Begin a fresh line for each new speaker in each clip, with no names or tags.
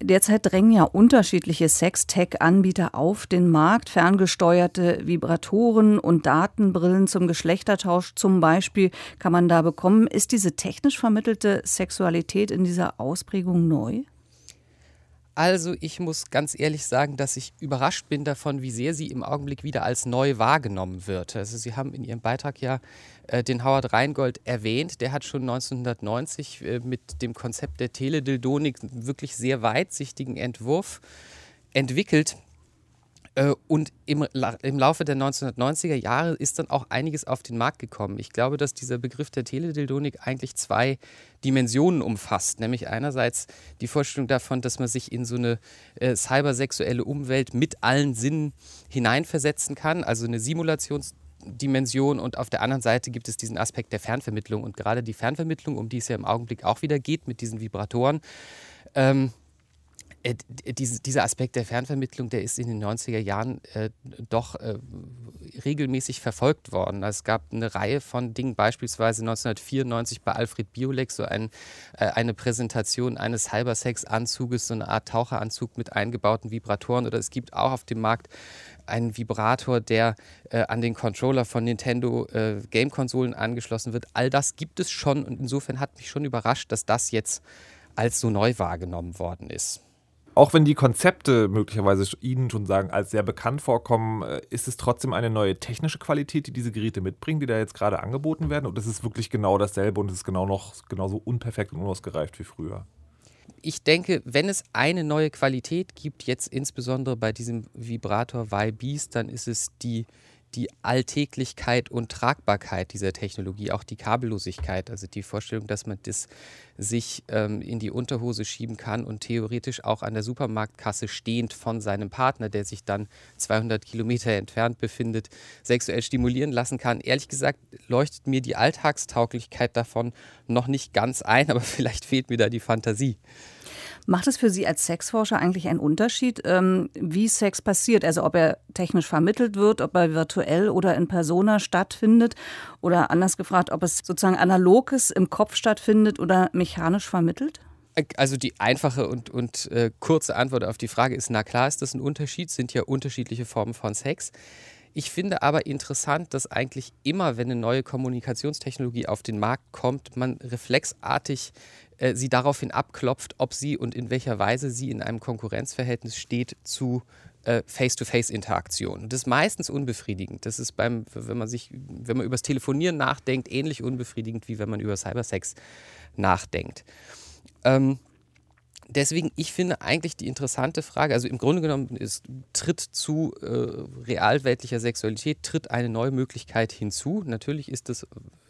Derzeit drängen ja unterschiedliche Sex-Tech-Anbieter auf den Markt. Ferngesteuerte Vibratoren und Datenbrillen zum Geschlechtertausch zum Beispiel kann man da bekommen. Ist diese technisch vermittelte Sexualität in dieser Ausprägung neu?
Also ich muss ganz ehrlich sagen, dass ich überrascht bin davon, wie sehr sie im Augenblick wieder als neu wahrgenommen wird. Also Sie haben in Ihrem Beitrag ja den Howard Rheingold erwähnt. Der hat schon 1990 mit dem Konzept der Teledildonik einen wirklich sehr weitsichtigen Entwurf entwickelt. Und im Laufe der 1990er Jahre ist dann auch einiges auf den Markt gekommen. Ich glaube, dass dieser Begriff der Teledildonik eigentlich zwei Dimensionen umfasst. Nämlich einerseits die Vorstellung davon, dass man sich in so eine cybersexuelle Umwelt mit allen Sinnen hineinversetzen kann, also eine Simulationsdimension, und auf der anderen Seite gibt es diesen Aspekt der Fernvermittlung. Und gerade die Fernvermittlung, um die es ja im Augenblick auch wieder geht mit diesen Vibratoren, dieser Aspekt der Fernvermittlung, der ist in den 90er Jahren doch regelmäßig verfolgt worden. Es gab eine Reihe von Dingen, beispielsweise 1994 bei Alfred Biolek, so eine Präsentation eines Cybersex-Anzuges, so eine Art Taucheranzug mit eingebauten Vibratoren. Oder es gibt auch auf dem Markt einen Vibrator, der an den Controller von Nintendo Game-Konsolen angeschlossen wird. All das gibt es schon, und insofern hat mich schon überrascht, dass das jetzt als so neu wahrgenommen worden ist.
Auch wenn die Konzepte möglicherweise Ihnen schon sagen, als sehr bekannt vorkommen, ist es trotzdem eine neue technische Qualität, die diese Geräte mitbringen, die da jetzt gerade angeboten werden? Oder ist es wirklich genau dasselbe und es ist genauso unperfekt und unausgereift wie früher?
Ich denke, wenn es eine neue Qualität gibt, jetzt insbesondere bei diesem Vibrator Y-Beast, dann ist es die Alltäglichkeit und Tragbarkeit dieser Technologie, auch die Kabellosigkeit, also die Vorstellung, dass man das sich in die Unterhose schieben kann und theoretisch auch an der Supermarktkasse stehend von seinem Partner, der sich dann 200 Kilometer entfernt befindet, sexuell stimulieren lassen kann. Ehrlich gesagt leuchtet mir die Alltagstauglichkeit davon noch nicht ganz ein, aber vielleicht fehlt mir da die Fantasie.
Macht es für Sie als Sexforscher eigentlich einen Unterschied, wie Sex passiert? Also ob er technisch vermittelt wird, ob er virtuell oder in Persona stattfindet? Oder anders gefragt, ob es sozusagen analoges im Kopf stattfindet oder mechanisch vermittelt?
Also die einfache und kurze Antwort auf die Frage ist, na klar ist das ein Unterschied, sind ja unterschiedliche Formen von Sex. Ich finde aber interessant, dass eigentlich immer, wenn eine neue Kommunikationstechnologie auf den Markt kommt, man reflexartig sie daraufhin abklopft, ob sie und in welcher Weise sie in einem Konkurrenzverhältnis steht zu Face-to-Face-Interaktion. Das ist meistens unbefriedigend. Das ist wenn man über das Telefonieren nachdenkt, ähnlich unbefriedigend, wie wenn man über Cybersex nachdenkt. Deswegen, ich finde eigentlich die interessante Frage, also im Grunde genommen tritt zu realweltlicher Sexualität tritt eine neue Möglichkeit hinzu. Natürlich ist das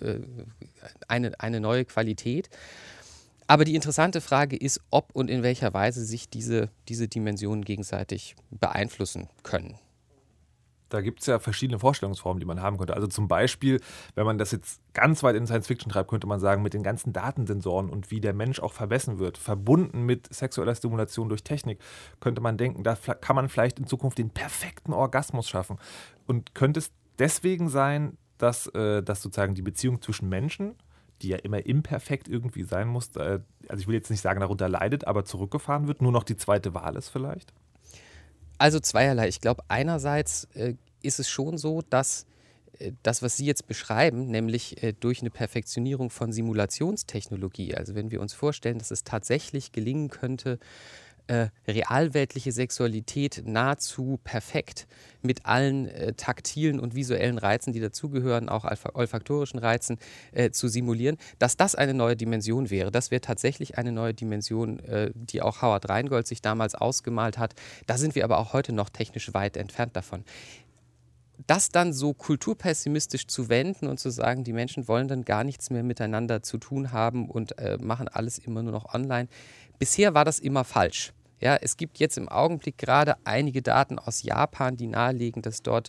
eine neue Qualität. Aber die interessante Frage ist, ob und in welcher Weise sich diese Dimensionen gegenseitig beeinflussen können.
Da gibt es ja verschiedene Vorstellungsformen, die man haben könnte. Also zum Beispiel, wenn man das jetzt ganz weit in Science Fiction treibt, könnte man sagen, mit den ganzen Datensensoren und wie der Mensch auch vermessen wird, verbunden mit sexueller Stimulation durch Technik, könnte man denken, da kann man vielleicht in Zukunft den perfekten Orgasmus schaffen. Und könnte es deswegen sein, dass sozusagen die Beziehung zwischen Menschen, die ja immer imperfekt irgendwie sein muss, also ich will jetzt nicht sagen, darunter leidet, aber zurückgefahren wird, nur noch die zweite Wahl ist vielleicht?
Also zweierlei. Ich glaube, einerseits ist es schon so, dass das, was Sie jetzt beschreiben, nämlich durch eine Perfektionierung von Simulationstechnologie, also wenn wir uns vorstellen, dass es tatsächlich gelingen könnte, realweltliche Sexualität nahezu perfekt mit allen taktilen und visuellen Reizen, die dazugehören, auch olfaktorischen Reizen, zu simulieren, dass das eine neue Dimension wäre. Das wäre tatsächlich eine neue Dimension, die auch Howard Rheingold sich damals ausgemalt hat. Da sind wir aber auch heute noch technisch weit entfernt davon. Das dann so kulturpessimistisch zu wenden und zu sagen, die Menschen wollen dann gar nichts mehr miteinander zu tun haben und machen alles immer nur noch online. Bisher war das immer falsch. Ja, es gibt jetzt im Augenblick gerade einige Daten aus Japan, die nahelegen, dass dort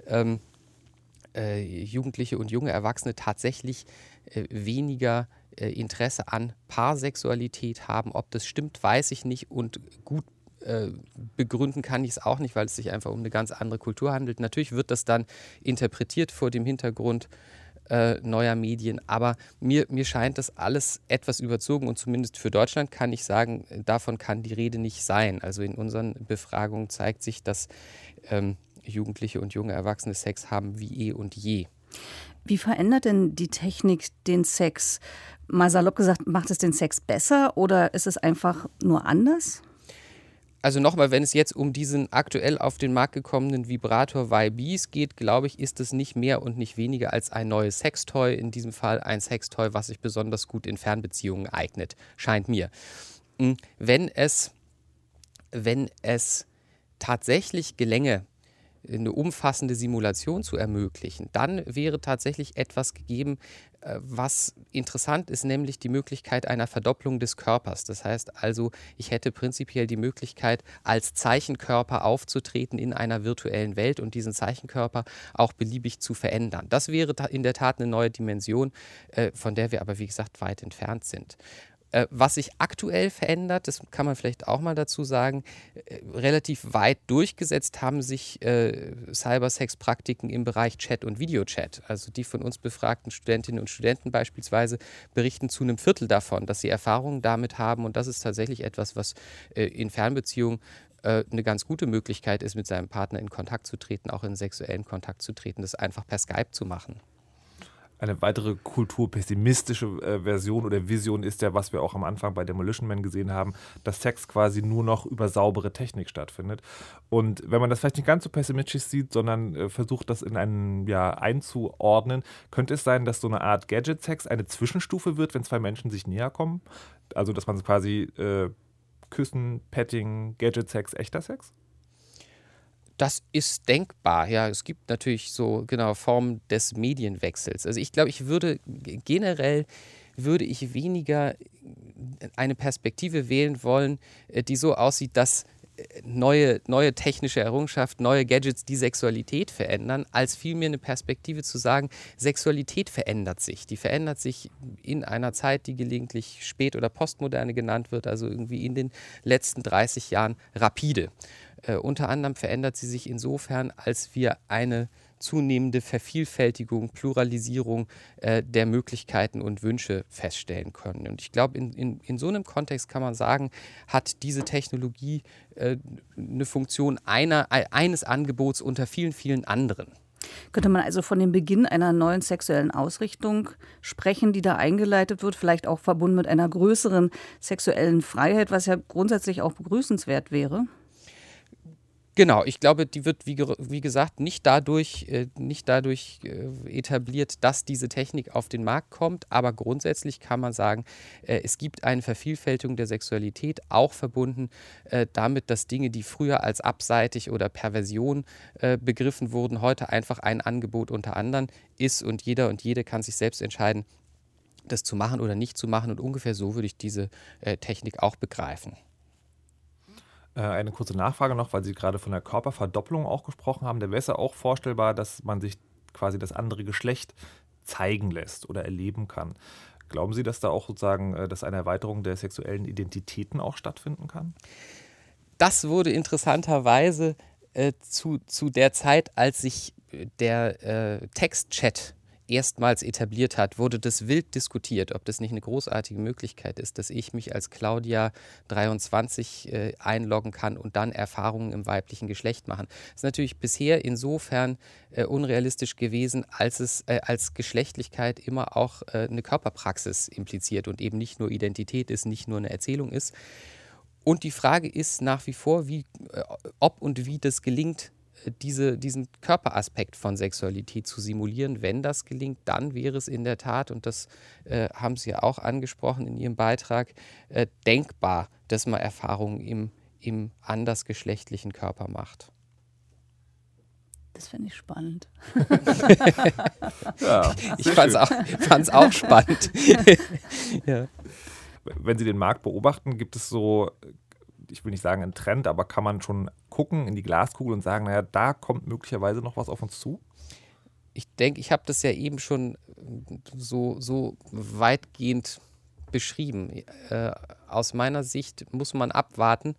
Jugendliche und junge Erwachsene tatsächlich weniger Interesse an Paarsexualität haben. Ob das stimmt, weiß ich nicht, und gut begründen kann ich es auch nicht, weil es sich einfach um eine ganz andere Kultur handelt. Natürlich wird das dann interpretiert vor dem Hintergrund neuer Medien. Aber mir scheint das alles etwas überzogen und zumindest für Deutschland kann ich sagen, davon kann die Rede nicht sein. Also in unseren Befragungen zeigt sich, dass Jugendliche und junge Erwachsene Sex haben wie eh und je.
Wie verändert denn die Technik den Sex? Mal salopp gesagt, macht es den Sex besser oder ist es einfach nur anders?
Also nochmal, wenn es jetzt um diesen aktuell auf den Markt gekommenen Vibrator Vibes geht, glaube ich, ist es nicht mehr und nicht weniger als ein neues Sextoy. In diesem Fall ein Sextoy, was sich besonders gut in Fernbeziehungen eignet, scheint mir. Wenn es tatsächlich gelänge, eine umfassende Simulation zu ermöglichen, dann wäre tatsächlich etwas gegeben, was interessant ist, nämlich die Möglichkeit einer Verdopplung des Körpers. Das heißt also, ich hätte prinzipiell die Möglichkeit, als Zeichenkörper aufzutreten in einer virtuellen Welt und diesen Zeichenkörper auch beliebig zu verändern. Das wäre in der Tat eine neue Dimension, von der wir aber, wie gesagt, weit entfernt sind. Was sich aktuell verändert, das kann man vielleicht auch mal dazu sagen, relativ weit durchgesetzt haben sich Cybersex-Praktiken im Bereich Chat und Videochat. Also die von uns befragten Studentinnen und Studenten beispielsweise berichten zu einem Viertel davon, dass sie Erfahrungen damit haben. Und das ist tatsächlich etwas, was in Fernbeziehungen eine ganz gute Möglichkeit ist, mit seinem Partner in Kontakt zu treten, auch in sexuellen Kontakt zu treten, das einfach per Skype zu machen.
Eine weitere kulturpessimistische Version oder Vision ist ja, was wir auch am Anfang bei Demolition Man gesehen haben, dass Sex quasi nur noch über saubere Technik stattfindet. Und wenn man das vielleicht nicht ganz so pessimistisch sieht, sondern versucht, das in einen einzuordnen, könnte es sein, dass so eine Art Gadget-Sex eine Zwischenstufe wird, wenn zwei Menschen sich näher kommen? Also, dass man quasi Küssen, Petting, Gadget-Sex, echter Sex?
Das ist denkbar, ja. Es gibt natürlich so Formen des Medienwechsels. Also ich glaube, generell würde ich weniger eine Perspektive wählen wollen, die so aussieht, dass neue technische Errungenschaften, neue Gadgets die Sexualität verändern, als vielmehr eine Perspektive zu sagen, Sexualität verändert sich. Die verändert sich in einer Zeit, die gelegentlich Spät- oder Postmoderne genannt wird, also irgendwie in den letzten 30 Jahren rapide. Unter anderem verändert sie sich insofern, als wir eine zunehmende Vervielfältigung, Pluralisierung der Möglichkeiten und Wünsche feststellen können. Und ich glaube, in so einem Kontext kann man sagen, hat diese Technologie eine Funktion eines Angebots unter vielen, vielen anderen.
Könnte man also von dem Beginn einer neuen sexuellen Ausrichtung sprechen, die da eingeleitet wird, vielleicht auch verbunden mit einer größeren sexuellen Freiheit, was ja grundsätzlich auch begrüßenswert wäre?
Genau, ich glaube, die wird, wie gesagt, nicht dadurch etabliert, dass diese Technik auf den Markt kommt, aber grundsätzlich kann man sagen, es gibt eine Vervielfältigung der Sexualität, auch verbunden damit, dass Dinge, die früher als abseitig oder Perversion begriffen wurden, heute einfach ein Angebot unter anderen ist und jeder und jede kann sich selbst entscheiden, das zu machen oder nicht zu machen, und ungefähr so würde ich diese Technik auch begreifen.
Eine kurze Nachfrage noch, weil Sie gerade von der Körperverdopplung auch gesprochen haben. Da wäre es ja auch vorstellbar, dass man sich quasi das andere Geschlecht zeigen lässt oder erleben kann. Glauben Sie, dass da auch sozusagen dass eine Erweiterung der sexuellen Identitäten auch stattfinden kann?
Das wurde interessanterweise zu der Zeit, als sich der Textchat erstmals etabliert hat, wurde das wild diskutiert, ob das nicht eine großartige Möglichkeit ist, dass ich mich als Claudia 23 einloggen kann und dann Erfahrungen im weiblichen Geschlecht machen. Das ist natürlich bisher insofern unrealistisch gewesen, als es als Geschlechtlichkeit immer auch eine Körperpraxis impliziert und eben nicht nur Identität ist, nicht nur eine Erzählung ist. Und die Frage ist nach wie vor, ob und wie das gelingt, diesen Körperaspekt von Sexualität zu simulieren. Wenn das gelingt, dann wäre es in der Tat, und das haben Sie ja auch angesprochen in Ihrem Beitrag, denkbar, dass man Erfahrungen im andersgeschlechtlichen Körper macht.
Das finde ich spannend.
Ja,
ich fand's auch spannend. Ja.
Wenn Sie den Markt beobachten, gibt es so, ich will nicht sagen ein Trend, aber kann man schon gucken in die Glaskugel und sagen, naja, da kommt möglicherweise noch was auf uns zu?
Ich denke, ich habe das ja eben schon so weitgehend beschrieben. Aus meiner Sicht muss man abwarten,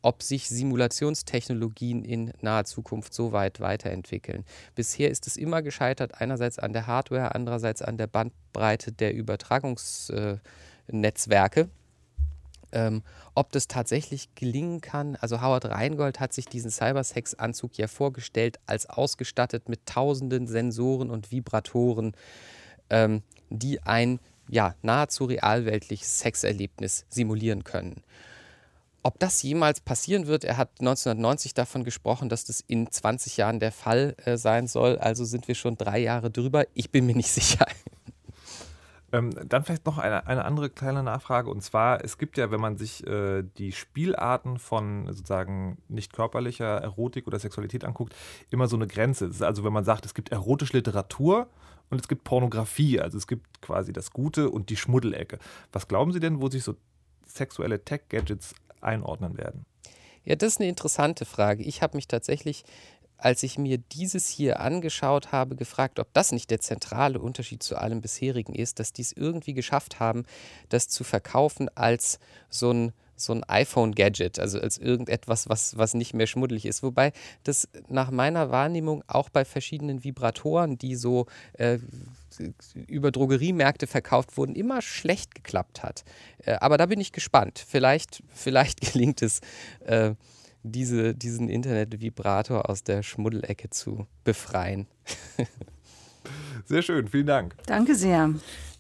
ob sich Simulationstechnologien in naher Zukunft so weit weiterentwickeln. Bisher ist es immer gescheitert, einerseits an der Hardware, andererseits an der Bandbreite der Übertragungsnetzwerke. Ob das tatsächlich gelingen kann, also Howard Rheingold hat sich diesen Cybersex-Anzug ja vorgestellt als ausgestattet mit tausenden Sensoren und Vibratoren, die ein nahezu realweltliches Sexerlebnis simulieren können. Ob das jemals passieren wird, er hat 1990 davon gesprochen, dass das in 20 Jahren der Fall sein soll, also sind wir schon 3 Jahre drüber, ich bin mir nicht sicher.
Dann vielleicht noch eine andere kleine Nachfrage, und zwar, es gibt ja, wenn man sich die Spielarten von sozusagen nicht körperlicher Erotik oder Sexualität anguckt, immer so eine Grenze. Das ist also, wenn man sagt, es gibt erotische Literatur und es gibt Pornografie, also es gibt quasi das Gute und die Schmuddelecke. Was glauben Sie denn, wo sich so sexuelle Tech-Gadgets einordnen werden?
Ja, das ist eine interessante Frage. Ich habe mich tatsächlich, als ich mir dieses hier angeschaut habe, gefragt, ob das nicht der zentrale Unterschied zu allem bisherigen ist, dass die es irgendwie geschafft haben, das zu verkaufen als so ein iPhone-Gadget, also als irgendetwas, was nicht mehr schmuddelig ist. Wobei das nach meiner Wahrnehmung auch bei verschiedenen Vibratoren, die so über Drogeriemärkte verkauft wurden, immer schlecht geklappt hat. Aber da bin ich gespannt. Vielleicht gelingt es, diesen Internet-Vibrator aus der Schmuddelecke zu befreien.
Sehr schön, vielen Dank.
Danke sehr.